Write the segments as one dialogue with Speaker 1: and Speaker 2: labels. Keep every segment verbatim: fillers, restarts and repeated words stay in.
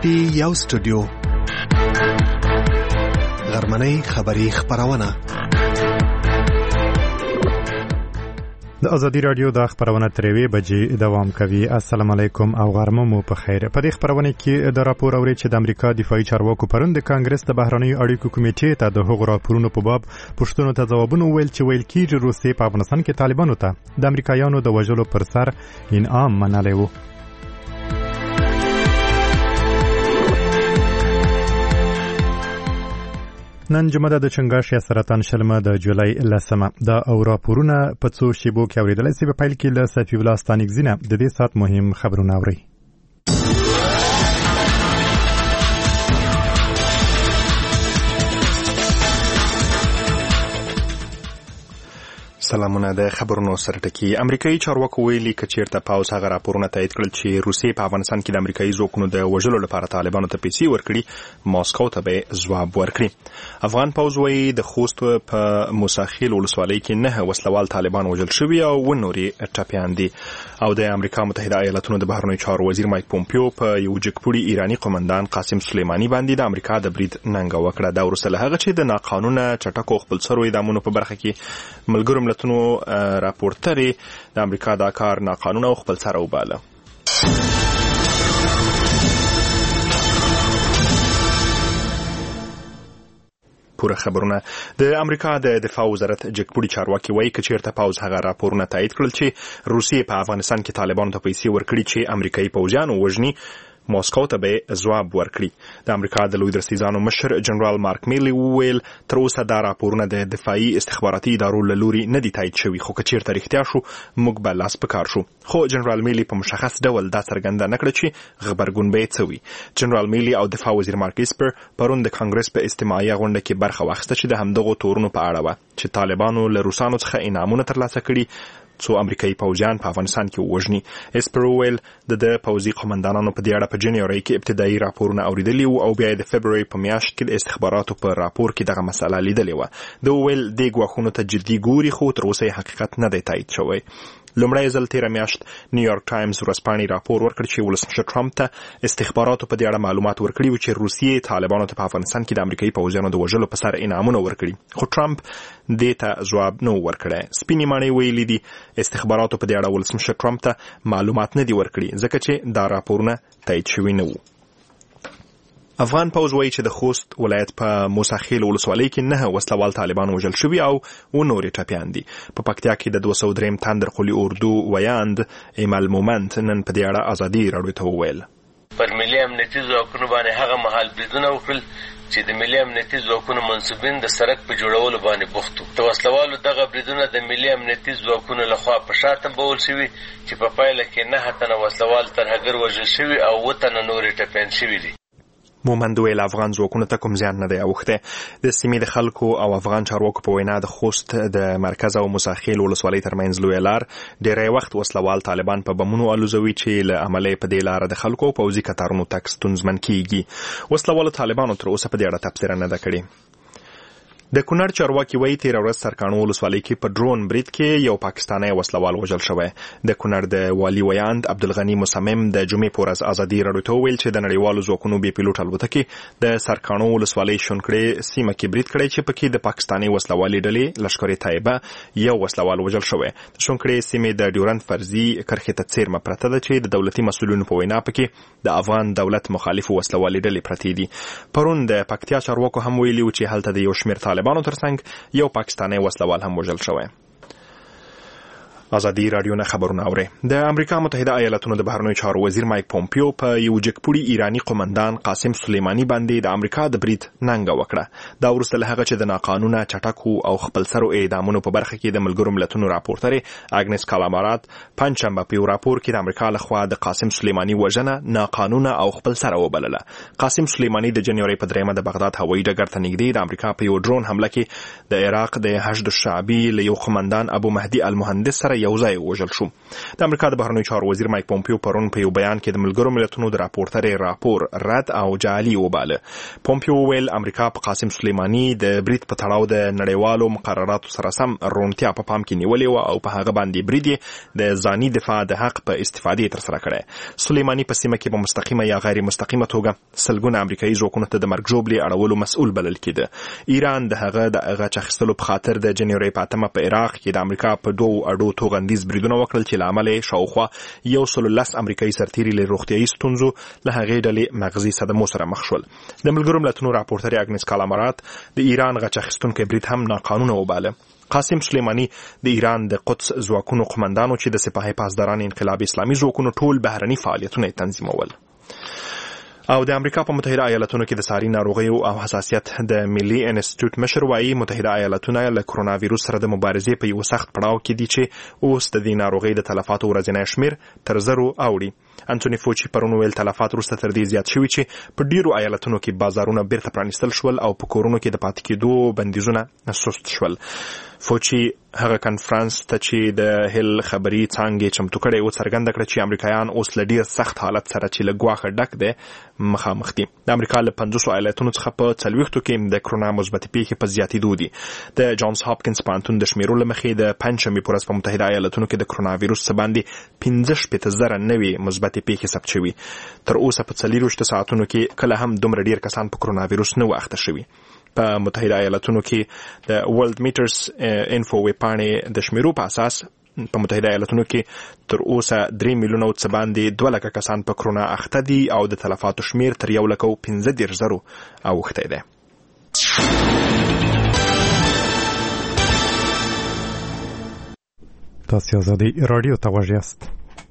Speaker 1: پی یو سټوډیو غرمنۍ خبری خبرونه
Speaker 2: د ازادي رادیو د خبرونه تروي بجې دوام کوي. السلام علیکم او غرمه مو په خیر. په دې خبرونه کې د راپور اوري چې د امریکا دفاعي چارواکو پرون د کانګرس د بهرنیو اړیکو کمیټې ته د هغو راپورونو په باب پوښتنو ته ځوابونه ویل چې ویل کېږي روسیې په افغانستان کې طالبانو ته د امریکایانو د وژلو پر سر انعام منلی و. نن جمعه د چنګاښ یا سرطان شلمه د جولای لسمه دا او راپورونه په څو شیبو کې اوریدل شي. په پیل کې له صفی الله ستانګزینه د دې سات مهم خبرونه اوري.
Speaker 3: سلامونه. د خبرونو سره ټکی. امریکایي چارواکو ویلي چې چیرته پاوز هغه راپورونه تایید کړل چې روسیې په افغانستان کې د امریکایي ځواکونو د وژلو لپاره طالبانو ته پیسې ورکړي، ماسکو ته به ځواب ورکړي. افغان پاوز وایي د خوست په موساخیل ولسوالۍ کې نه وسلوال طالبان وژل شوي او و نورې ټپیان دي. او د امریکا متحده ایالاتونو د بهرنیو چارو وزیر مایک پومپیو په یو جګپوړي ایرانی قومندان قاسم سلیمانی باندې د امریکا د برید ننګه وکړه. دا وروسته له هغه چې د ناقانونه چټکو خپلسرو اعدامونو په برخه کې ملګرو ملتونو راپورټري د امریکا دا کار ناقانونه او خپلسره وباله. پوره خبرونه. د امریکا د دفاع وزارت جګپوړي چارواکي وایي چې چیرته پاوز هغه راپورونه تایید کړل چې روسیې په افغانستان کې طالبانو ته پیسې ورکړي چې امریکایي پوځیان وژني، ماسکو ته به ځواب ورکړي. د امریکا د لوی درستیزانو مشر جنرال مارک میلی وویل تر اوسه دا راپورونه د دفاعي استخباراتي ادارو له لوري نه دي تایید شوي، خو که چیرته رښتیا شو موږ به لاس په کار شو. خو جنرال میلی په مشخص ډول دا څرګنده نه کړه چې غبرګون به یې څه وي. جنرال میلی او دفاع وزیر مارک اسپر پرون د کانګرس په اجتماعي غونډه کې برخه واخیسته چې د همدغو تورونو په اړه وه چې طالبانو له روسانو څخه انعامونه ترلاسه کړي څو امریکایي پوځیان په افغانستان کې ووژني. اسپر وویل د د پوځي قومندانانو په دې اړه په جنوري کې ابتدایي راپورونه اوریدلي وو او بیا د فبروري په میاشت کې د استخباراتو په راپور کې دغه مسله لیدلې وه. د وویل د ګواښونو ته جدي ګوري، خو تر اوسه حقیقت نه دی تایید شوی. لومړی ځل تیره میاشت نیویارک ټایمز ورځپاڼې راپور ورکړ چې ولسمشر ټرمپ ته استخباراتو په دې اړه معلومات ورکړي وو چې روسیې طالبانو ته په افغانستان کې د امریکایي پوځیانو د وژلو په سر انعامونه ورکړي، خو ټرمپ دې ته ځواب نه ورکړی. سپینې ماڼۍ ویلي دي استخباراتو په دې اړه ولسمشر ټرمپ ته معلومات نه دي ورکړي ځکه چې دا راپورونه تایید شوي نه وو. افغان پوځ وایي چې د خوست ولایت په موساخیل ولسوالۍ کې نه وسلوال طالبان وژل شوي او و نورې ټپیان دي. په پکتیا کې د دوه سوه درېیم تندر قلي اردو ویاند ایمل مومنت نن په دې اړه ازادي راډیو ته وویل
Speaker 4: پر ملي امنیتي ځواکونو باندې هغه مهال بریدونه وکړل چې د ملي امنیتي ځواکونو منصوبین د سړک په جوړولو باندې بوخت وو. د وسلوالو دغه بریدونه د ملي امنیتي ځواکونو لخوا په شا تمبول شوي چې په پایله کې نهه تنه وسلوال ترهګر وژل شوي او اووه تنه نورې ټپیان شوي دي.
Speaker 3: مومند ویل افغان ځواکونو ته کوم زیان نه دی اوښتی. د سیمې د خلکو او افغان چارواکو په وینا د خوست د مرکز او موساخیل ولسوالۍ ترمنځ لویه لار ډېری وخت وسلوال طالبان په بمونو الوزوي چې له امله په دې لاره د خلکو او پوځي کتارونو تګ ستونزمن کیږي. وسلوالو طالبانو تر اوسه په دې اړه تبصره نه ده کړې. د کونړ چارواکي وایي تېره ورځ سرکاڼو ولسوالۍ کې په ډرون برید کې یو پاکستانی وسلوال وژل شوی. د کونړ د والي ویاند عبدالغني مصمم د جمعې په ورځ ازادي راډیو ته وویل چې د نړیوالو ځواکونو بې پیلوټ الوتکې د سرکاڼو ولسوالۍ شونکړې سیمه کې برید کړی چې پکې د پاکستاني وسلوالې ډلې لښکر طیبه یو وسلوال وژل شوی. د شونکړې سیمې د ډیورند فرضي کرښې ته څیرمه پرته ده چې د دولتي مسؤلینو په وینا پکې د افغان دولت مخالفو وسلوالې ډلې پرتې دي. پرون د پکتیا چارواکو هم ویلي و چې هلته د یو شمېر طالبانو ترڅنګ یو پاکستانی وسلوال هم وژل شوی. ازادي راډیو نه خبرونه اوري. د امریکا متحده ایالاتونو د بهرنیو چارو وزیر مایک پومپیو په یو جګپوړي ایرانی قومندان قاسم سلیمانی باندې د امریکا د برید ننګه وکړه. دا وروسته له هغه چې د ناقانونه چټکو او خپلسرو اعدامونو په برخه کې د ملګرو ملتونو راپورټري اګنس کالامارات پنځشنبه په یو راپور کې د امریکا لخوا د قاسم سلیمانی وژنه ناقانونه او خپلسره وبلله. قاسم سلیمانی د جنوري په دریمه د بغداد هوایي ډګر ته نږدې د امریکا په یو ډرون حمله کې د عراق د حشد الشعبي له یو قومندان ابو مهدي المهندس سره یو ځای وژل شو. د امریکا د بهرنیو چارو وزیر مایک پومپیو پرون په یو بیان کې د ملګرو ملتونو د راپورټرۍ راپور رد او جعلي وباله. پومپیو ویل امریکا په قاسم سلیماني د برید په تړاو د نړیوالو مقرراتو سره سم رونتیا په پام کې نیولې و او په هغه باندې برید د ځاني دفاع د حق په استفادې تر سره کړی. سلیماني په سیمه کې په مستقیمه یا غیر مستقیمه توګه سلګونه امریکایي ځواکونو ته د مرګ ژوبلې اړولو مسؤل بلل کېده. ایران د هغه د غچ اخیستلو په خاطر د جنوري په اتمه په عراق کې د امریکا په دوو اډو توغندیز بریدونه وکړل چې له امله شاوخوا یو سل لس امریکایي سرتیري له روغتیایي ستونزو له هغې ډلې مغزي صدمو سره مخ شول. د ملګرو ملتونو راپورټرۍ اګنس کالامرات د ایران غچ اخیستونکی برید هم ناقانونه وباله. قاسم سلیماني د ایران د قدس ځواکونو قومندانو چې د سپاهي پاسداران انقلاب اسلامي ځواکونو ټول بهرني فعالیتونه تنظیمول. او د امریکا په متحده ایالاتونو کې د ساري ناروغیو او حساسیت د ملي انسټیټیوټ مشر وايي متحده ایالاتونه له کرونا وایروس سره د مبارزې په یو سخت پړاو کې دي چې اوس د دې ناروغۍ د تلفاتو ورځنی شمیر تر زرو اوړي. انټونی فوچي پرون ویل تلفات وروسته تر دې زیات شوي چې په ډیرو ایالتونو کې بازارونه بیرته پرانیستل شول او په کورونو کې د پاتې کېدو بندیزونه سست شول. فوچي هغه کانفرنس ته چې د هل خبري څانګې چمتو کړي او څرګنده کړه چې امریکایان اوس له ډیر سخت حالت سره چې له ګواښه ډک دي مخامخ دي. د امریکا له پنځوسو ایالتونو څخه په څلوېښتو کې د کرونا مثبت پیښې په زیاتېدو دي. د جانز هاپکینز پوهنتون د شمیرو له مخې د پنجشنبې په ورځ په متحده ایالتونو کې د کرونا وایروس څخه باندې پنځه شپېته زره نوې مثبت پیښې ثبت شوي. تر اوسه په څلوېښت ساعتونو کې کله هم دومره ډیر کسان په کرونا وایروس نه واخته شوي. په متحده ایالتونو کې د ورلد میټرز انفو ویبپاڼې د شمیرو په اساس په متحده ایالتونو کې تر اوسه درې میلیونه او څه باندې دوه لکه کسان په کرونا اخته دي او د تلفاتو شمیر تر یو لک او پنځه دېرش زرو اوښتی دی.
Speaker 2: تاسو آزادي رادیو ته غوږ یاست.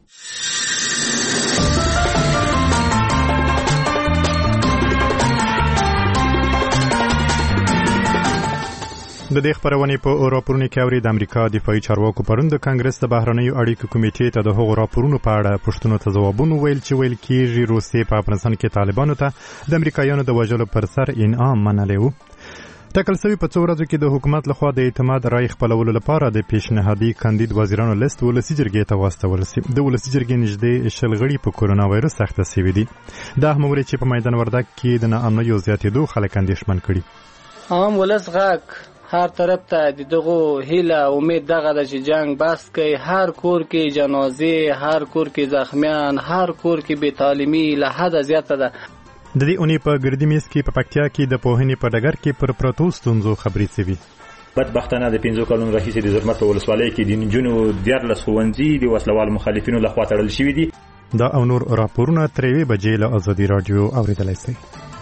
Speaker 2: د دې خبرونه په راپورونو کې اوري. د امریکا دفاعي چارواکو پرون د کانګرس د بهرنیو اړیکو کمیټې ته د هغو راپورونو په اړه پوښتنو ته ځوابونه ویل چې ویل کېږي روسیې په افغانستان کې طالبانو ته د امریکایانو د وژلو پر سر انعام منلی و. ټاکل شوي په څو ورځو کې د حکومت لخوا د اعتماد رای خپلولو لپاره د پیشنهادي کاندید وزیرانو لیست ولسي جرګې ته واستول شي. د ولسي جرګې نږدې شل غړي په کورونا وایروس اخته شوي دي. دا هم ورې چې په میدان وردګ کې د ناامنیو زیاتېدو خلک اندېښمن کړي.
Speaker 5: عام ولس غږ هر طرف ته د دغه هیله امید دغه د جنگ بس کوي. هر کور کې جنازې، هر کور کې زخمیان، هر کور کې بې تعلیمي له حده زیاته ده.
Speaker 2: د دې اونۍ په ګردی میز کې په پکتیا کې د پوهنې په ډګر کې پر پروتو ستونزو خبرې شوي.
Speaker 6: بدبختانه د پنځو کلونو راهیسې د زرمت په ولسوالۍ کې د نجونو دیارلس ښوونځي د وسلوال مخالفینو لخوا تړل شوي دي.
Speaker 2: دا او نور راپورونه تر یوې بجې له ازادي راډیو اورېدلی شئ.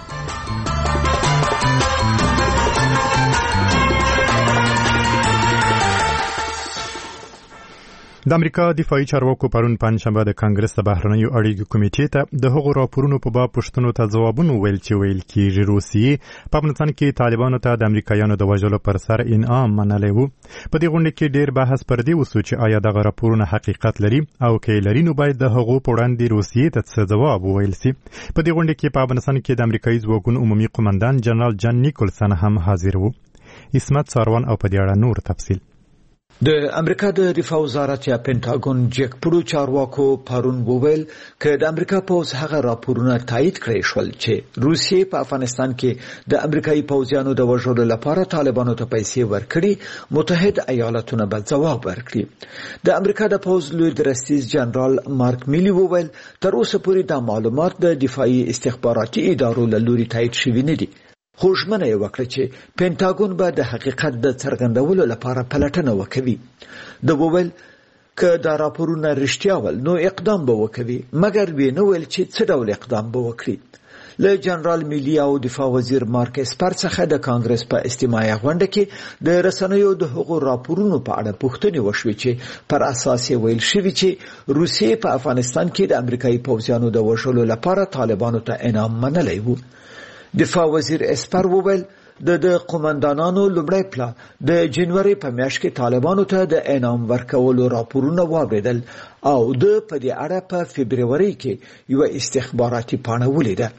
Speaker 2: د امریکا دفاعي چارواکو پرون پنجشنبه د کانګرس د بهرنیو اړیکو کمیټې ته د هغو راپورونو په باب پوښتنو ته ځوابونه ویل چې ویل کېږي روسیې په افغانستان کې طالبانو ته د امریکایانو د وژلو پر سر انعام منلی و. په دې غونډه کې ډېر بحث پر دې وسو چې آیا دغه راپورونه حقیقت لري او که یې لري نو باید د هغو په وړاندې روسیې ته څه ځواب وویل سي. په دې غونډه کې په افغانستان کې د امریکایي ځواکونو عمومي قومندان جنرال جان نیکولسن هم حاضر و. اسمت ساروان او په دې اړه نور تفصیل.
Speaker 7: د امریکا د دفاع وزارت یا پینټاګون جک پړو چارواکو پرون وویل چې د امریکا پوز هغه راپورونه تایید کړی شول چې روسیې په افغانستان کې د امریکایي پوځیانو د وژلو لپاره طالبانو ته پیسې ورکړي، متحد ایالاتونه به ځواب ورکړي. د امریکا د پوز لوی درستیز جنرال مارک میلی وویل تر اوسه پورې دا معلومات د دفاعي استخباراتي ادارو له لوري تایید شوي نه دي. خو ژمنه یې وکړه چې پینټاګون به د حقیقت د څرګندولو لپاره پلټنه وکوي. د وویل که دا راپورونه رښتیا ول نو اقدام به وکوي، مګر وی نه ویل چې څه ډول اقدام به وکړي. له جنرال میلی او دفاع وزیر مارک اسپر څخه د کانګرس په اجتماعي غونډه کې د رسنیو د حقوقو راپورونو په اړه پوښتنې وشوې چې پر اساس یې ویل شوي چې روسیې په افغانستان کې د امریکایي پوځیانو د وژلو لپاره طالبانو ته انعام منلی و. دفاع وزیر اسپر وویل د د قومندانانو لومړی پلا د جنوري په میاشت کې طالبانو ته د انعام ورکولو راپورونه واوریدل او د په دې اړه په فبرवरी کې یو استخباراتي پاڼه ولیده.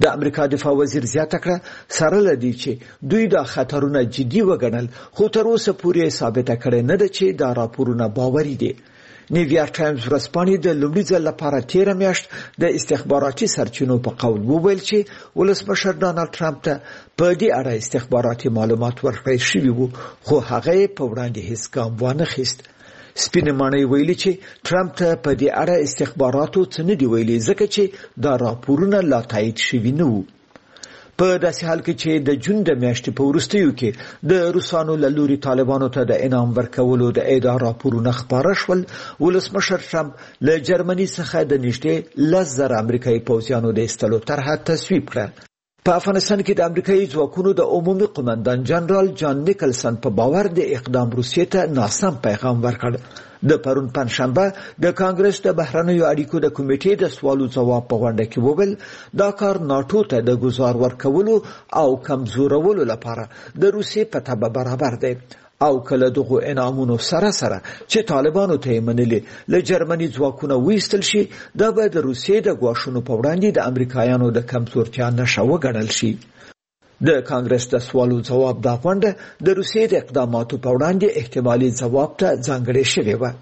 Speaker 7: د امریکا دفاع وزیر زیاته کړه سره لدی چې دوی دا خطرونه جدي وګڼل خو تر اوسه پورې ثابته کړي نه ده چې دا راپورونه باوري دي. نیویارک ټایمز ورځپاڼې د لومړي ځل لپاره تیره میاشت د استخباراتي سرچینو په قول وویل چې ولسمشر ډانلډ ټرمپ ته په دې اړه استخباراتي معلومات ورکړل شوي وو خو هغه په وړاندې هیڅ ګام ونه اخیست. سپینې ماڼۍ ویلي چې ټرمپ ته په دې اړه استخباراتو څه نه دي ویلي ځکه چې دا راپورونه لا تایید شوي نه وو. په داسې حال کې چې د جون د میاشتې په وروستیو کې د روسانو له لوري طالبانو ته د انعام ورکولو د ادعا راپورونه خپاره شول، ولسمشر ټرمپ له جرمني څخه د نږدې لس زره امریکایي پوځیانو د ایستلو طرحه تصویب کړه. په افغانستان کې د امریکایي ځواکونو د عمومي قومندان جنرال جان نیکلسن په باور د اقدام روسیې ته ناسم پیغام ورکړ. د پرون پنځشنبه د کانګرس د بهرنیو اړیکو د کمیټې د سوالو ځواب په غونډه کې وویل دا کار ناتو ته د ګزار ورکولو او کمزورولو لپاره د روسیې په تبه برابر دی او کله دغه انعامونو سره سره چې طالبانو ته منلي له جرمني ځواکونو ویستل شي دا به د روسیې د غواښونو په وړاندې د امریکایانو د کمزورتیا نښه وګڼل شي. د کانګرس د سوالو ځواب دا غونډه د روسیې د اقداماتو په وړاندې احتمالي ځواب ته ځانګړې شوې وه.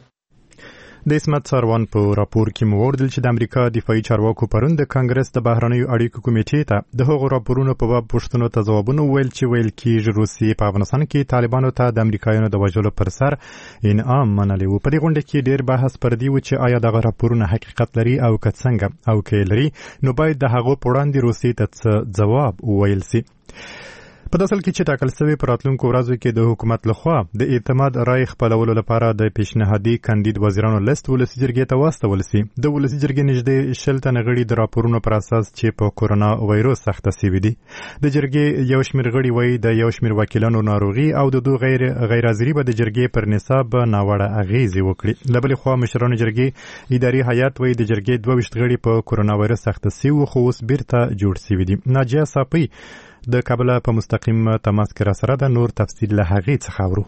Speaker 2: د اسمت ساروان په راپور کې موردل چې د امریکا دفاعي چارواکو پرون د کانګرس د بهرنیو اړیکو کمیټې ته د هغو راپورونو په باب پوښتنو ته ځوابونه ویل چې ویل کېږي روسیې په افغانستان کې طالبانو ته د امریکایانو د وژلو پر سر انعام منلی و. په دې غونډه کې ډېر بحث پر دې و چې آیا دغه راپورونه حقیقت لري او که څنګه او که لري نو باید د هغو په وړاندې روسیې ته څه ځواب وویل سي. په داسل کې چې ټاکل شوی په راتلونکو ورځو کې د حکومت لخوا د اعتماد رای خپلولو لپاره د پیشنهادي کاندید وزیرانو لیست ولسي جرګې ته واستول سي. د ولسي جرګې نږدې شل تنه غړي د راپورونو پر اساس چې په کورونا وایروس اخته شوي دي. د جرګې یو شمېر غړي وایي د یو شمېر وکیلانو ناروغي او د دوه غیر غیر حاضري به د جرګې پر نصاب ناوړه اغیزې وکړي. له بلې خوا مشرانو جرګې اداري هیئت وایي د جرګې دوه ویشت غړي په کورونا وایروس اخته شوي خو اوس بیرته جوړ شوي دي. ناجیه صافی د کابل په مستقیم تماس کې را سره د نور تفصیل له هغې څخه اورو.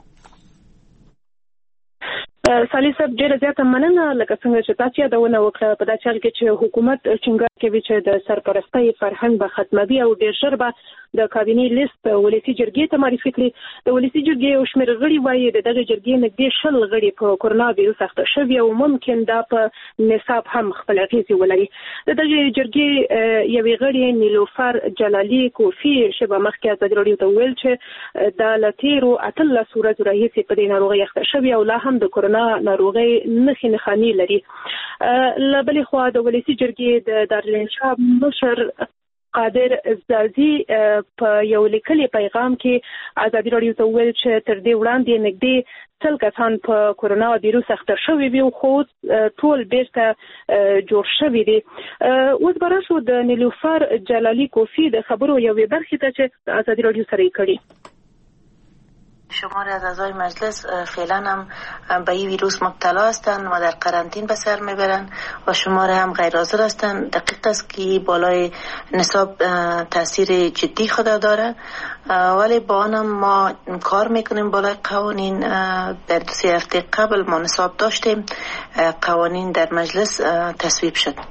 Speaker 8: سالي صاحب ډېره زیاته مننه لکه څنګه چې تاسو یادونه وکړه په داسې حال کې چې حکومت ټینګار کوي چې د سرپرستۍ فرهنګ به ختموي او ډېر ژر به د کابینې لیست ولسي جرګې ته معرفي کړي. د ولسي جرګې یو شمېر غړي وایي د دغه جرګې نږدې شل غړي په کورونا وایروس اخته شوي او ممکن دا په نصاب هم خپل اغېزې ولري. د دغه جرګې یوې غړي نیلوفر جلالي کوفي شبه مخکې ازادي راډیو ته وویل چې د له تېرو اتلس ورځو راهیسې په دې ناروغۍ اخته شوي او لا هم د کورونا ناروغۍ نښې نښانې لري. له بلې خوا د ولسي جرګې د دارالانشا مشر قادر زازي په یو لیکلي پیغام کې ازادي راډیو ته وویل چې تر دې وړاندې نږدې سل کسان په کورونا وایروس اخته شوي وي خو ټول بیرته جوړ شوي دي. اوس به راشو د نیلوفر جلالي کوفي د خبرو یوې برخې ته چې ازادي راډیو سره یې کړي.
Speaker 9: شماری از اعضای مجلس فعلا هم به این ویروس مبتلا هستند و در قرنطین به سر میبرند و شماری هم غیر حاضر هستند. دقیق است که بالای نصاب تاثیر جدی خود داره ولی با آن هم ما کار میکنیم بالای قوانین. در سه هفته قبل ما نصاب داشتیم قوانین در مجلس تصویب شد.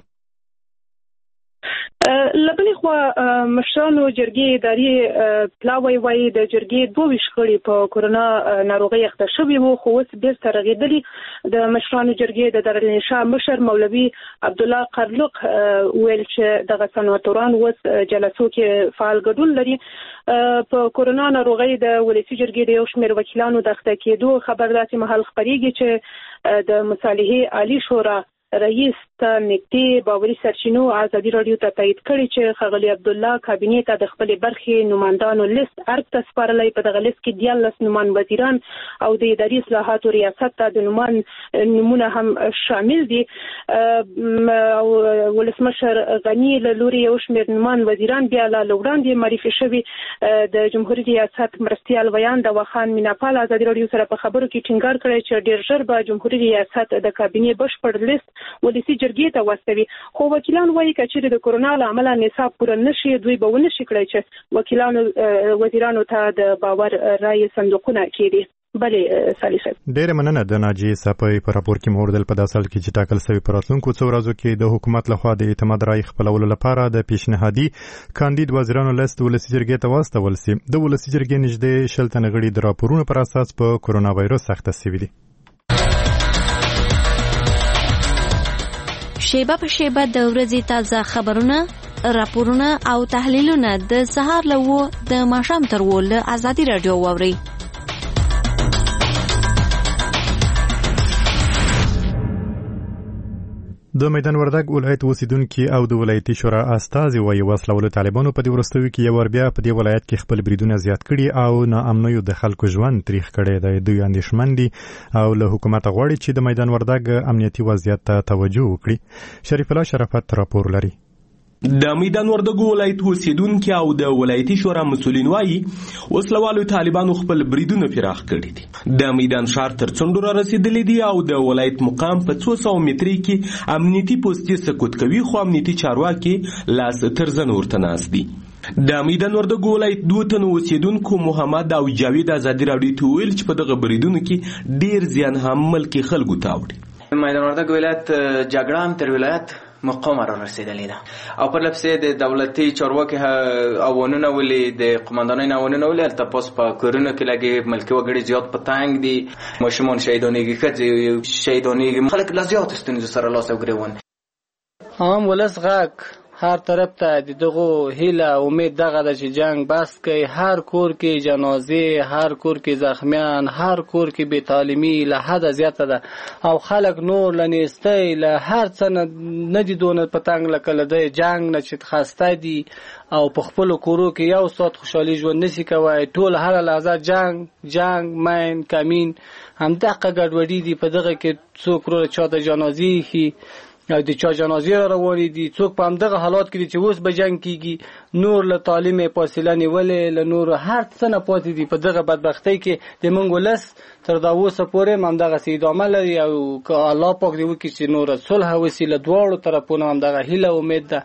Speaker 8: لبلې خوا مشرانو جرګې اداري پلاوی وایي د جرګې دوه ویشت غړي په کورونا ناروغۍ اخته شوي وو خو اوس بیرته رغېدلي. د مشرانو جرګې د دارالانشا مشر مولوي عبدالله قرلق ویل چې دغه سناتوران اوس جلسو کې فعال ګډون لري. په کورونا ناروغۍ د ولسي جرګې د یو شمېر وکیلانو د اخته کېدو خبر داسې مهال خپرېږي چې د مصالحې عالي شورا رئیس ته نږدې باوري سرچینو ازادي راډیو ته تایید کړي چې ښاغلي عبدالله کابینې ته د خپلې برخې نمایندانو لیست ارګ ته سپارلی. په دغه لیست کې دیارلس نومان وزیران او د اداري اصلاحاتو ریاست ته د نومان نومونه هم شامل دي. او ولسمشر غني له لوري یو شمېر نومان وزیران بیا لا وړاندې معرفي شوي. د جمهوري ریاست مرستیال ویان د واخان میناپال ازادي راډیو سره په خبرو کې ټینګار کړی چې ډېر ژر به جمهوري ریاست د کابینې بشپړ لیست ولسي جرګې ته واستوي. خو وکیلان وایي که چېرې د کورونا له امله نصاب پوره نشي دوی به ونه شي کړی چې وکیلانو وزیرانو ته د باور رایې صندوقونه کېږدي. بلې سالي صاحب
Speaker 2: ډېر مننه د ناجی صاحب په راپور کې موردل په داسل کې چې ټاکل شوی پر راتلونکو څو ورځو کې د حکومت لخوا د اعتماد رای خپلولو لپاره د پیشنهادي کاندید وزیرانو لیست ولسی جرګې ته واستول سي. د ولسی جرګې نږدې شل تنه غړي د راپورونو پر اساس په کورونا وایرس اخته شوي دي.
Speaker 10: شیبه په شیبه د ورځې تازه خبرونه، راپورونه او تحلیلونه د سهار له و د ماښام تر و له ازادي رادیو واورئ. د میدان وردګ ولایت اوسیدونکي او د ولایتي شورا استازي وايي وسلوالو طالبانو په دې وروستیو کې یو ور بیا په دې ولایت کې خپل بریدونه زیات کړي او ناامنیو د خلکو ژوند تریخ کړي دی. دوی اندېښمن دي او له حکومت غواړي چې د میدان وردګ امنیتي وضعیت ته توجه وکړي. شریف الله شرافت راپور لري.
Speaker 11: د میدان وردګ ولایت اوسیدونکي او د ولایتي شورا مسؤلین وایي وسلوالو طالبانو خپل بریدونه پراخ کړي دي. د میدان ښار تر څنډو را رسیدلي دي او د ولایت مقام په څو سوه متري کې امنیتي پوستې سکوت کوي، خو امنیتي چارواکي لاس تر زنه ورته ناست دي. د میدان وردګ ولایت دوه تنو اوسیدونکو محمد او جاوید ازادي راډیو ته ویل چې په دغه بریدونو کې ډیر زیان هم ملکي خلکو ته وړي.
Speaker 12: میدان وردګ ولایت جګړه هم تر ولایت مقام را رسیدلی ده او پر لپسې د دولتي چارواکي اوانونه ولي د قماندانانو اوانونه ولي تاسو په کورونو کې لګي ملکي وګړي زیات په تنګ دي، ماشومان شهیدانېږي، ښځې شهیدانېږي، خلک لا زیات ستونزو سره لاس او ګریوان.
Speaker 5: هم ولس غږ هر طرف ته د دغه هیله امید دغه د چې جنگ بس کوي، هر کور کې جنازې، هر کور کې زخمیان، هر کور کې بې تعلیمي له حده زیاته ده او خلک نور لنیستی له هر څه نه دي دونه پتنګ لکه له د جنگ نه چې خسته دي او په خپل کورو کې یو سات خوشحالي ژوند نشي کوي. ټول هر لحظه جنگ جنگ مین کمین هم دغه ګډوډي دي. په دغه کې څوک رو چاته جنازې خي او د چا جنازې را روانې دي، څوک په همدغه حالات کې دي چې اوس به جنګ کېږي، نور له تعلیم فاصله نیولې، له نور هر څه نه پاتې دي. په دغه بدبختۍ کې د موږ ولس تر دا اوسه پورې همدغسې ادامه لري او که الله پاک دې وکړي چې نور صلح وسي له دواړو طرفونو همدغه هیله امید ده.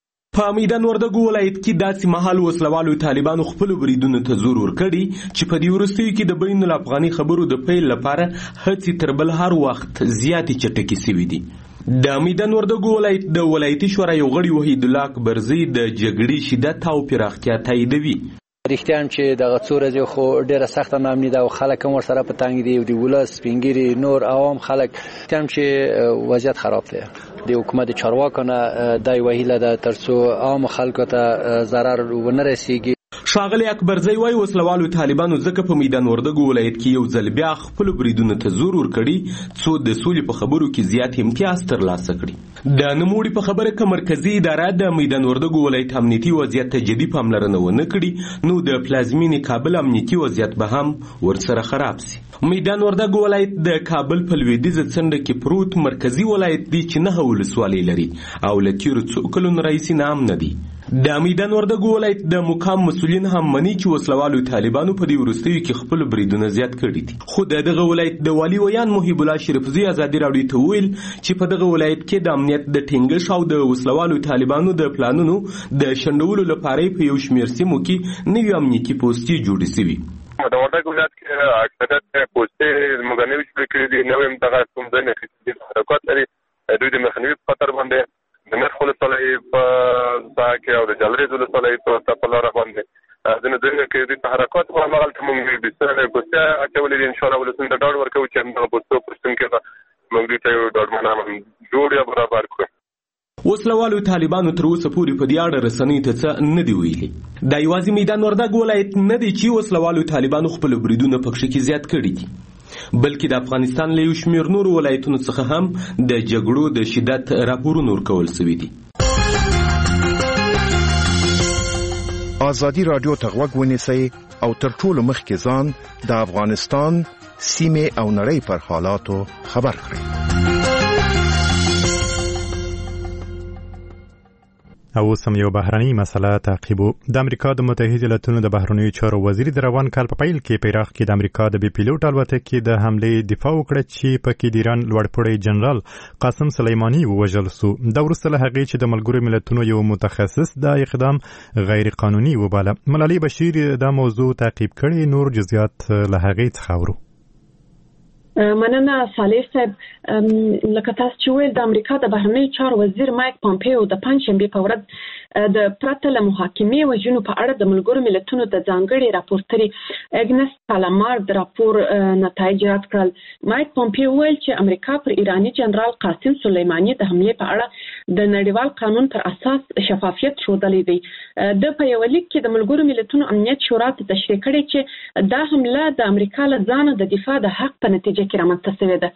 Speaker 11: په میدان وردګ ولایت کې داسې مهال وسلوالو طالبانو خپل بریدونو ته زور ورکړي چې په دې وروستیو کې د بین الافغاني خبرو د پیل لپاره هڅې تر بل هر وخت زیاتې چټکې شوي دي. د میدان وردګ ولایت د ولایتي شورا یو غړي وحید الله اکبرزی د جګړې شدت او پراختیا تاییدوي.
Speaker 13: رښتیا هم چې دغه څو ورځې خو ډېره سخته ناامني ده او خلک هم ورسره په تنګ دي، د ولس سپین نور عوام خلک هم چې وضعیت خراب دی. د حکومت چارواکو نه دا یوه هیله ده تر څو عام خلکو ته ضرر ونه رسیږي.
Speaker 11: ښاغلی اکبرزی وایي وسلوالو طالبانو ځکه په میدان وردګ ولایت کې یو ځل بیا خپلو بریدونو ته زور ورکړي څو د سولې په خبرو کې زیات امتیاز ترلاسه کړي. د نوموړي په خبره که مرکزي اداره د میدان وردګ ولایت امنیتي وضعیت ته جدي پاملرنه ونه کړي نو د پلازمینې کابل امنیتي وضعیت به هم ورسره خراب سي. میدان وردګ ولایت د کابل په لویدیځه څنډه کې پروت مرکزي ولایت دی چې نهه ولسوالۍ لري او له تېرو څو کلونو راهیسې ناامنه دی. د میدان وردګ ولایت د مقام مسؤلین هم مني چې وسلوالو طالبانو په دې وروستیو کې خپل بریدونه زیات کړي دي. خو د دغه ولایت د والي ویان محب الله شریفزي ازادي راډیو ته ویل چې په دغه ولایت کې د امنیت د ټینګښت او د وسلوالو طالبانو د پلانونو د شنډولو لپاره په یو شمېر سیمو کې نوي امنیتي پوستې جوړې شوي.
Speaker 14: د وردګ ولایت کې اکثریت پوستې موږ نوي جوړې کړي دي، نوي هم دغه کوم ځای نه اخیستي حرکات لري. دوی د مخنیوي په خطر باندې د نرخ ولسوالۍ په ساحه کې او د جلریز ولسوالۍ په په لاره باندې ځینې ځایونه کې دوی په حرکات په هماغلته موږ بستره پوستې اچولې دي. انشاءالله ولسونو ته ډاډ ورکوو چې همدغه پوستو پوستون کې به موږ دوی ته یو ډاډمنه جوړ یا برابر کړو.
Speaker 11: وسلوالو طالبانو تر اوسه پورې په دې اړه رسنیو ته څه نه دي ویلي. دا یوازې میدان وردګ ولایت نه دی چې وسلوالو طالبانو خپل بریدونه پکښې کې زیات کړي دي، بلکې د افغانستان له یو شمېر نورو ولایتونو څخه هم د جګړو د شدت راپورونه ورکول شوي دي.
Speaker 15: ازادي راډیو ته غوږ ونیسئ او تر ټولو مخکې ځان د افغانستان سیمې او نړۍ پر حالاتو خبر کړئ.
Speaker 2: او سم یو بهرنۍ مسله تعقیبو. د امریکا د متحده ایالاتونو د بهرنیو چارو وزیر د روان کال په پیل کې په عراق کې د امریکا د بي پیلوټ الوتکې د حملې دفاع وکړه چې پکې د ایران لوړپوړی جنرال قاسم سلیماني ووژل سو. دا وروسته له هغې چې د ملګرو ملتونو یو متخصص دا اقدام غیر قانوني وباله. ملالۍ بشیر دا موضوع تعقیب کړي، نور جزئیات له هغې څخه اورو.
Speaker 8: مننه صالح صاحب. لکه تاسو چې ویل د امریکا د بهرنیو چارو وزیر مایک پامپیو د پنځشنبه په ورځ د پرته له محاکمې وژنو په اړه د ملګرو ملتونو د ځانګړي راپورټري اګنس پالامار د راپور نتایج رد کړل. مایک پامپیو ویل چې امریکا پر ایرانی جنرال قاسم سلیمانی د حمله په اړه د نړیوال قانون پر اساس شفافیت ښودلی دی. د په یو لیک کې د ملګرو ملتونو امنیت شورا ته تشریح کړی چې دا حمله د امریکا له ځانه د دفاع د حق په نتیجه کې رامنځته شوې ده.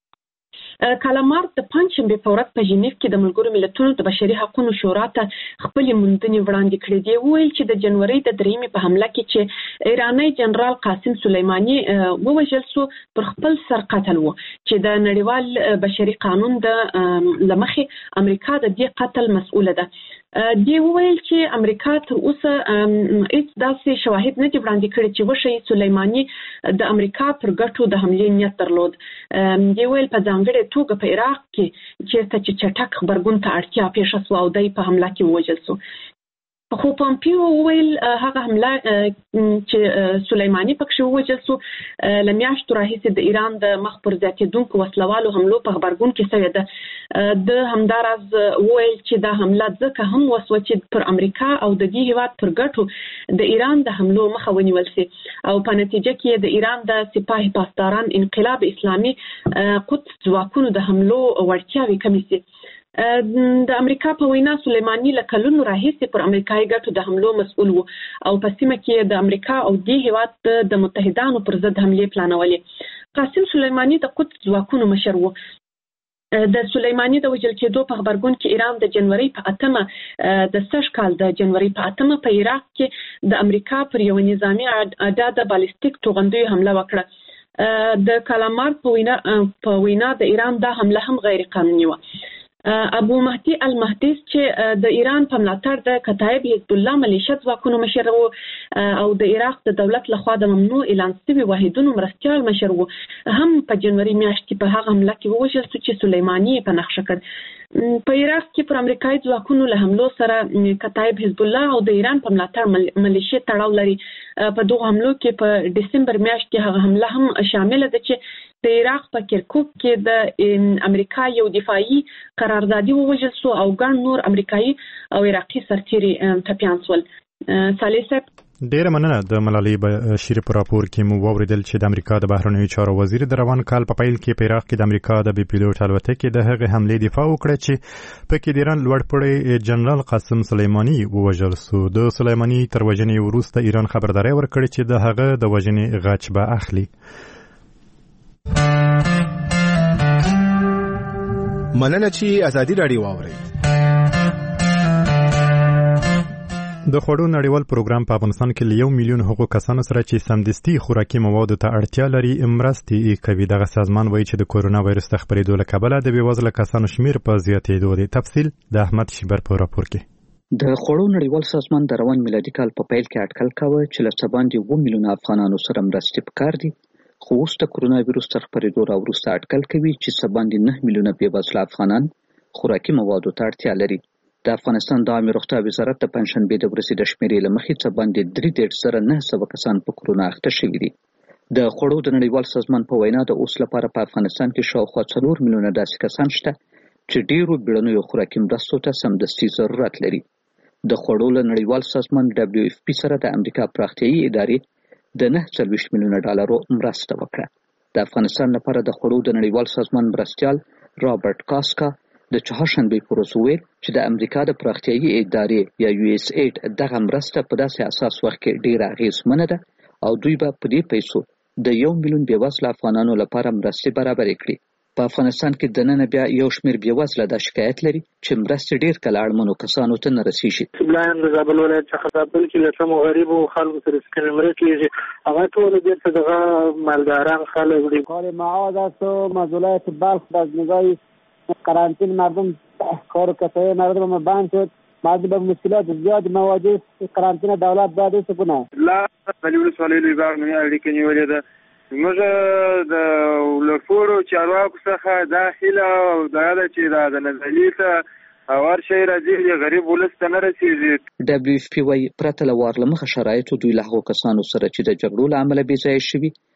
Speaker 8: کالامار د پنځشنبه په ورځ په ژنیف کې د ملګرو ملتونو د بشري حقوقو شورا ته خپل موندنې وړاندې کړې دي. ویل چې د جنوري د دریمې په حمله کې چې ایرانی جنرال قاسم سلیمانی ووژل شو پر خپل سر قتل وو چې د نړیوال بشري قانون د لمخې امریکا د دې قتل مسؤله ده. دی ویل چې امریکا تر اوسه هیڅ داسې شواهد نه دي وړاندې کړي چې وشي سلیمانی د امریکا پر ګټو د حملې نیت درلود. دی ویل په ځانګړې توګه په عراق کې چې چې چټک خبرګون ته اړتیا پیښه شوه او دی په حمله کې ووژل شو. خو پامپیو ویل هغه حمله چې سلیمانی پکې ووژل شو له میاشتو راهیسې د ایران د مخ پر زیاتېدونکو وسلوالو حملو په خبرګون کې شوې ده. د همداراز ویل چې دا حمله ځکه هم وسوه چې پر امریکا او د دې هیواد پر ګټو د ایران د حملو مخه ونیول شي او په نتیجه کې د ایران د سپاه پاسداران انقلاب اسلامي قدس ځواکونو د حملو وړتیاوې کمې شي. د امریکا په وینا سلیمانی له کلونو راهیسې پر امریکایي ګټو د حملو مسؤل و او په سیمه کې د امریکا او دې هیواد د متحدانو پر ضد حملې پلانولې. قاسم سلیمانی د قدس ځواکونو مشر و. د سلیمانی د وژل کېدو په خبرګون کې ایران د جنوري په اتمه د سږ کال د جنوري په اتمه په عراق کې د امریکا پر یو نظامی اډه د بالستیک توغندیو حمله وکړه. د کالامار په وینا په وینا د ایران دا حمله هم غیر قانوني و. ابو مهدی المهدیس چې د ایران په ملاتړ د کتایب حزب الله ملیشه ځواکونو مشر و او د عراق د دولت لخوا د ممنوع اعلان شوي واحدونو مرستیال مشر و هم په جنوري میاشت کې په هغه حمله کې ووژل شو چې سلیمانی په نقشه کړ. په عراق کې پر امریکایي ځواکونو له حملو سره کتایب حزب الله او د ایران په ملاتړ ملیشه تړاو لري. په دغه حملو کې په دسمبر میاشت کې هغه حمله هم شامل ده چې د عراق په کرکوک کې د امریکا یو دفاعي قراردادي ووژل شو او ګڼ نور امریکایي او عراقي سرتیري ټپیان شول. صالح صاحب
Speaker 2: ډیره مننه. د ملالۍ بشیر په راپور کې مو واوریدل چې د امریکا د بهرنیو چارو وزیر د روان کال په پیل کې په عراق کې د امریکا د بي پیلوټ الوتکې د هغې حملې دفاع وکړه چې پکې د ایران لوړپوړی جنرال قاسم سلیمانی ووژل شو. د سلیمانی تر وژنې وروسته ایران خبرداری ورکړې چې د هغه د وژنې غچ به اخلي.
Speaker 1: مننه چې ازادي راډیو واوري.
Speaker 2: د خوړو نړیوال پروګرام په افغانستان کې له یو میلیون هغو کسانو سره چې سمدستي خوراکي موادو ته اړتیا لري مرستې کوي. دغه سازمان وایي چې د کورونا وایرس د خپرېدو له کبله د بېوزله کسانو شمیر په زیاتېدو دی. تفصیل د احمد شیبر په راپور کې.
Speaker 16: د خوړو نړیوال سازمان د روان میلادي کال په پیل کې اټکل کاوه چې له څه باندې اووه میلیونه افغانانو سره مرستې پکار دي، خو اوس د کورونا وایرس تر خپرېدو راوروسته اټکل کوي چې څه باندې نه میلیونه بېوزله افغانان خوراکي موادو ته اړتیا لري. د افغانستان د عامه روغتیا وزارت د پنځشنبې د ورځې د شمیرې له مخې څه باندې درې دېرش زره نه سوه کسان په کورونا اخته شوي دي. د خوړو د نړیوال سازمان په وینا د اوس لپاره په افغانستان کې شاوخوا څلور میلیونه داسې کسان شته چې ډېرو بیړنیو خوراکي مرستو ته سمدستي ضرورت لري. د خوړو له نړیوال سازمان دبلیو اف پی سره د امریکا پراختیایي ادارې د نه څلوېښت میلیونه ډالرو مرسته وکړه. د افغانستان لپاره د خوړو د نړیوال سازمان مرستیال رابرټ کاسکا د چهارشنبې په ورځ وویل چې د امریکا د پراختیایي ادارې یا یو اس ایډ دغه مرسته په داسې اساس وخت کې ډېره اغېزمنه ده او دوی به په دې پیسو د یو میلیون بېوزله افغانانو لپاره مرستې برابرې کړي. په افغانستان کې دننه بیا یو شمېر بېوزله دا شکایت لري چې مرستې ډېر کله اړمنو کسانو ته نه رسېږي.
Speaker 17: بلایم د زابل ولایت څخه زابل کې له کومو غریبو خلکو سره چې مرسته کېږي هغه ټول بیرته دغه مالداران خلک دي.
Speaker 18: کار معاد است و مزولایت بلخ از نگاه قرنطین مردم کار و کسای مردم ما بند شد، مردم به مشکلات زیاد مواجه. قرنطین دولت باید ایسه کنه.
Speaker 19: لا ولی ولسوالی لیبار منی اړیکې نیولې ده. موږ د لفورو چارواکو څخه دا هیله او دا ده چې دا د نزلي ته هر شی راځي غریب ولس ته نه رسېږي.
Speaker 16: دبلیو اف پی وايي پرته له وار له مخه شرایطو دوی له هغو کسانو سره چې د جګړو له امله بې ځایه شوي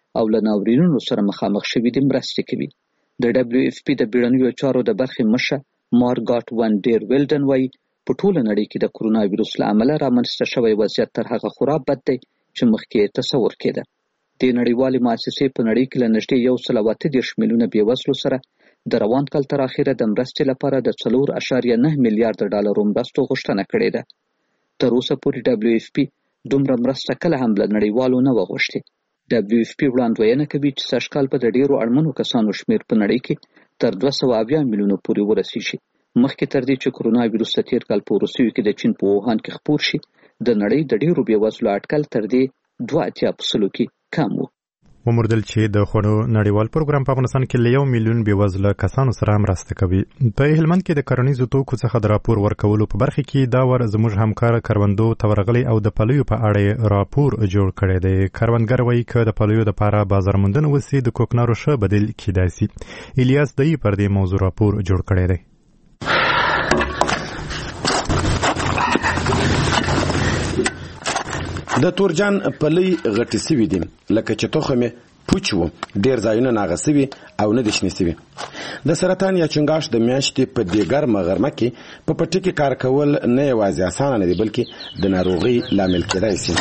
Speaker 16: او له ناورینونو سره مخامخ شوي دي مرستې کوي. د ډبلیو اف پی د بیړنیو چارو د برخې مشر مارګاټ وان ډیر ویلډن وایي په ټوله نړۍ کې د کرونا وایرس له امله رامنځته شوی وضعیت تر هغه خورا بد دی چې مخکې تصور کېده. د نړیوالې مؤسسې په نړۍ کې له نږدې یو سل او اته دېرش میلیونه بېوزلو سره د روان کال تر اخره د مرستې لپاره د څلور اعشاریه نه میلیارډ ډالرو مرستو غوښتنه کړې ده. تر اوسه پورې ډبلیو اف پی دومره مرسته کله هم له نړیوالو نه وه غوښتې. ډبلیو اف پی وړاندوینه کوي چې سږکال به د ډېرو اړمنو کسانو شمېر په نړۍ کې تر دوه سوه اویا میلیونو پورې ورسیږي. مخکې تر دې چې کرونا وایرس د تېر کال په وروستیو کې د چین په ووهان کې خپور شي، د نړۍ د ډېرو بېوزلو اټکل تر دې دوه اتیا په سلو کې کم و.
Speaker 2: وموردل چې د خوړو نړیوال پروګرام په افغانستان کې له یو میلیون بېوزله کسانو سره مرسته کوي. په هلمند کې د کرنیزو توکو څخه د راپور ورکولو په برخه کې دا ور زموږ همکار کروندو تورغلي او د پلیو په اړه راپور جوړ کړی دی. کروندګر وایي چې د پلیو لپاره بازار موندنه وسی د کوکنارو ښه بدیل کیدای شي. الیاس دای پر دې موضوع راپور جوړ کړی دی.
Speaker 20: د تورجان پلی غټې سوي دي لکه چې تخمې پوچ و، ډېر ځایونه ناغه سوي او نه دي شنې سوي. د سرطان یا چنګاښ د میاشتې په دې ګرمه غرمه کې په پټي کې کار کول نه یوازې اسانه نه دي بلکې د ناروغۍ لامل کېدای شي.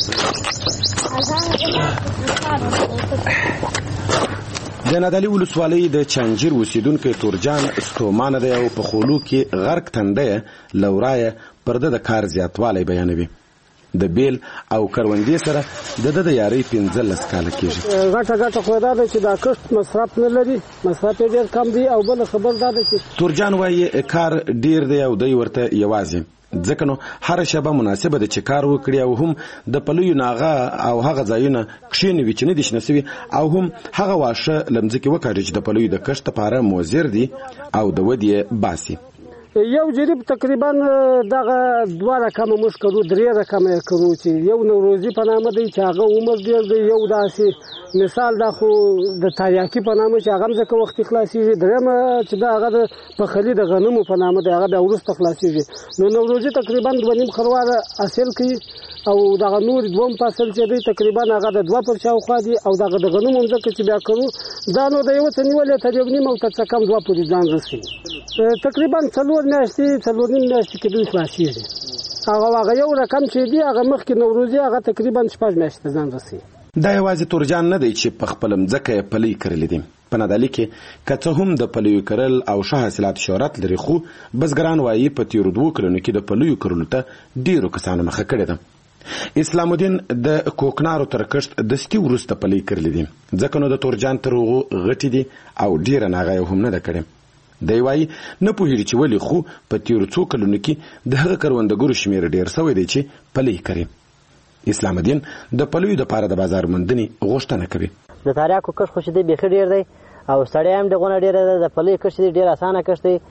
Speaker 20: د نادعلي ولسوالۍ د چنجیر اوسیدونکی تورجان ستومانه دی او په خولو کې غرق تنده له ورایه پر ده د کار زیاتوالی بیانوي. د بیل او کروندې سره د د د یارۍ پنځلس کاله کېږي.
Speaker 18: غټه غټه خو دا ده چې دا کښت مصرف نه لري، مصرف یې ډېر کم دی. او بله خبر دا ده چې
Speaker 20: تورجان وایي کار ډېر دی او دی ورته یوازې ځکه نو هره شېبه مناسبه ده چې کار وکړي او هم د پلیو ناغه او هغه ځایونه کښېنوي چې نه دي شنه سوي او هم هغه واښه له مځکې وکاږي چې د پلیو د کښت لپاره مضر دي او د ودې یې باسي.
Speaker 18: یو جریب تقریبا دغه دوه رقمه موږ کوو، درې رقمه یې کوو چې یو نوروزي په نامه دی چې هغه عمر ډېر دی. یو داسې مثال دا خو د تریاکي په نامه چې هغه هم ځکه وختي خلاصېږي. درېیمه چې دا هغه د پخلي د غنمو په نامه دی، هغه بیا وروسته خلاصېږي. نو نوروزي تقریبا دوه نیم خرواره حاصل کوي او دغه نور دوم فصل چې دی تقریبا هغه د دوه پر شاوخوا دي او دغه د غنمو مځکه چې بیا کوو دا نو د یوه څه نیولې تر یو نیم او تر څه کم دوه پورې ځان رسوي. تقریبا څلور میاشتې څلور نیم میاشتې کې دوی خلاصېږي. هغه هغه یو رقم چې دی هغه مخکې نوروزي هغه تقریبا شپږ میاشتې ځان رسوي.
Speaker 20: دا یوازې تورجان نه دی چې په خپله مځکه یې پلی کرلې دي. په نادعلي کې که څه هم د پلیو کرل او ښه حاصلات شهرت لري، خو بزګران وایي په تېرو دوو کلونو کې د پلیو کرلو ته ډېرو کسانو مخه کړې ده. اسلام الدین د کوکنارو تر کښت دستي وروسته پلی کرلې دي ځکه نو د تورجان تر هغو غټې دي او ډېره ناغه یې هم نه ده کړې. دی وایي نه پوهېږي چې ولې، خو په تېرو څو کلونو کې د هغه کروندګرو شمېر ډېر سوی دی چې پلی کوي. اسلام الدین د پلیو دپاره د بازار موندنې غوښتنه کوي.
Speaker 21: د تریاکو کښت خو چې دی بیخي ډېر دی او ستړیا هم دغونه ډېره ده. د پلیو کښت چې دی ډېر اسانه کښت دی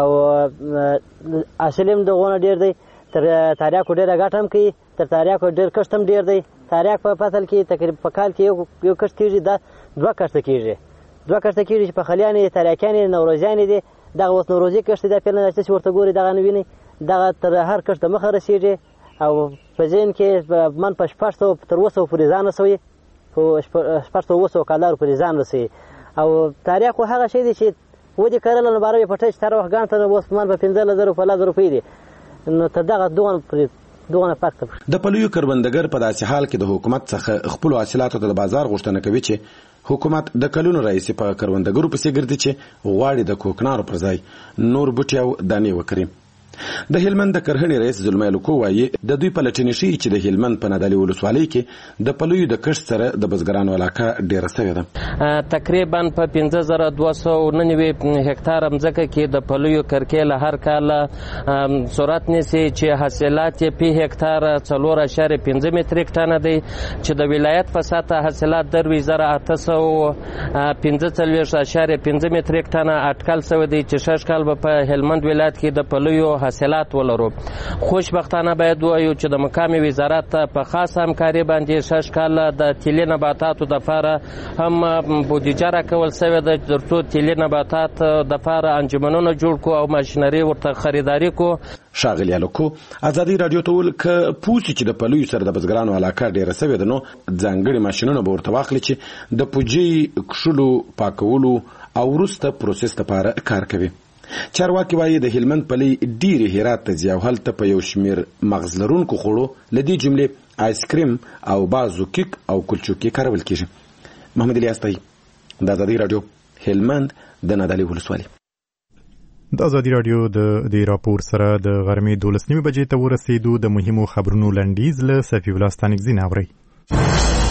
Speaker 21: او حاصل هم دغونه ډېر دی. تر تریاکو ډېره ګټه هم کوي، تر تریاکو ډېر کښت هم ډېر دی. تریاک په فصل کې تقریبا په کال کې یو کښت کېږي، دا دوه کښته کېږي. دوه کښته کېږي چې پخلیان یې تریاکیان یې نوروزیان یې دي. دغه اوس نوروزي کښت دی، دا پیل نه چې ورته ګوري دغه نه ویني، دغه تر هر کښت د مخه رسېږي او په ذهن کې من په شپږ سوه تر اووه سوه پورې ځان رسوي، په شپږ سوه اووه سوه کالارو پورې ځان رسوي. او تریاک خو هغه شی دی چې ودې کرله نو باره یې پټی چې تر وخت ګڼ ته اوس من په پنځلس زرو په لس زرو روپۍ دي، نو تر دغه دغونه پورې دغونه فرق ته.
Speaker 20: د پلیو کروندګر په داسې حال کې د حکومت څخه خپلو حاصلاتو ته د بازار غوښتنه کوي چې حکومت د کلونو راهیسې په کروندګرو پسې ګرځي چې غواړي د کوکنارو پر ځای نور بوټي او دانې وکري. د هلمند د کرهڼې رئیس زلمی لوکو وایي د دوی پلټنې ښیي چې د هلمند په نادعلي ولسوالۍ کې د پلیو د کښت سره د بزګرانو علاقه ډېره سوې ده.
Speaker 22: تقریبا په پنځه زره دوه سوه نهه نوي هکتاره مځکه کې د پلیو کرکیله هر کال صورت نیسي چې حاصلات یې په هکتار څلور اعشاریه پنځه متریک ټنه دی، چې د ولایت په سطحه حاصلات درویشت زره اته سوه پنځه څلوېښت اعشاریه پنځه متریک ټنه اټکل سوی دی چې شش کال به په هلمند ولایت کې د پلیو حاصلات ولرو. خوشبختانه باید وایو چې د مقام وزارت په خاص همکاري باندې شش کال د تیلي نباتاتو د لپاره هم بودیجه راکول شوې ده ترڅو تیلي نباتات د لپاره انجمنونه جوړ کو او ماشینري ورته خریداري کو.
Speaker 20: شاغلی الکو ازادي رادیو ته ول ک پوسی چې د پلوي سره د بزګرانو علاقه ډیره سوي ده نو ځانګړي ماشينونه به ورته واخلي چې د پوجي کښلو پاکولو او وروسته پروسس لپاره کار کوي. چارواکي وایي د هلمند پلي ډیره هرات ته ځي او هلته په یو شمیر مغز لرونکو خوړو لدې جملې آیس کریم او بازو کیک او کلچوکي کارول کیږي. محمد الیاس طی د ازادي رادیو هلمند د نادعلي ولسوالۍ.
Speaker 2: د ازادي رادیو د دې راپور سره د غرمې دولس نیمې بجې ته ورسېدو. د مهمو خبرونو لنډیز له صفي الله ستانکزي نه اورئ.